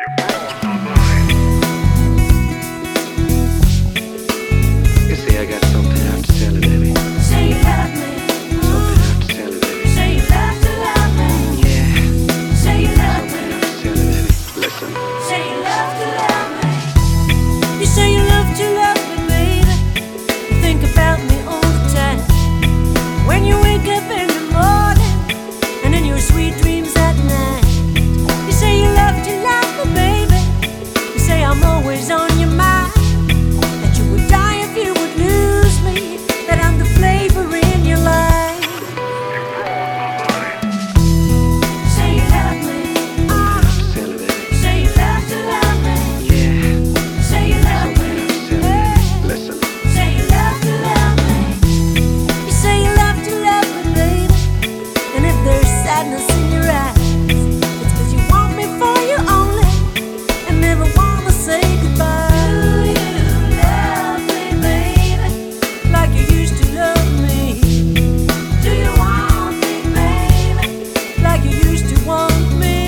You see, I got something I have to tell you, baby. Say you love me. Something I have to tell you, baby. Say you love to love me. Yeah. Say you love Something I me. have to tell you, baby. Listen. Say you love to love me. You say you love me, baby. You think about me all the time. When you wake up in the morning and in your sweet dreams at night. You say you love me, baby. You say I'm always on your mind. That you would die if you would lose me. That I'm the flavor in your life. Say you love me. Tell you, baby. Say you love me. Yeah. Say you love me. Something I have to tell you, baby. Listen. Say you love me. You say you love me, baby. And if there's sadness in your eyes, it's 'cause you want me for you only and never wanna say goodbye. Do you love me, baby, like you used to love me? Do you want me, baby, like you used to want me?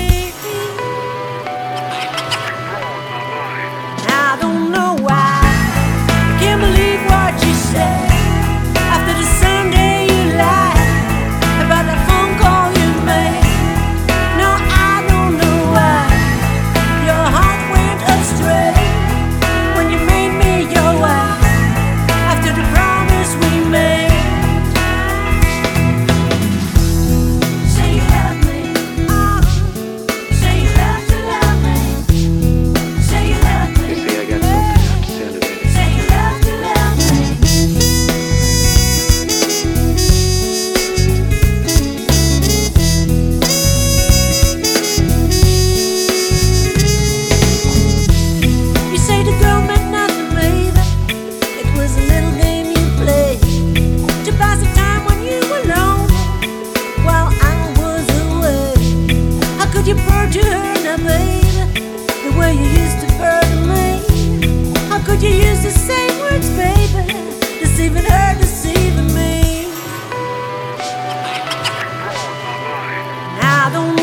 I don't know why. I can't believe what you said after the Sunday you lied about that phone call you made. No, I don't know why your heart went astray when you made me your wife after the promise we made. Say you love me. Say you love me. Say you love me. You see, I got something I have to tell you, baby. Say you love me. You say the girl meant nothing, baby. It was a little game you played to pass the time when you were lonely while I was away. How could you perjure her now, baby, the way you used to burden me? How could you use the same words, baby, deceiving her, deceiving me? I don't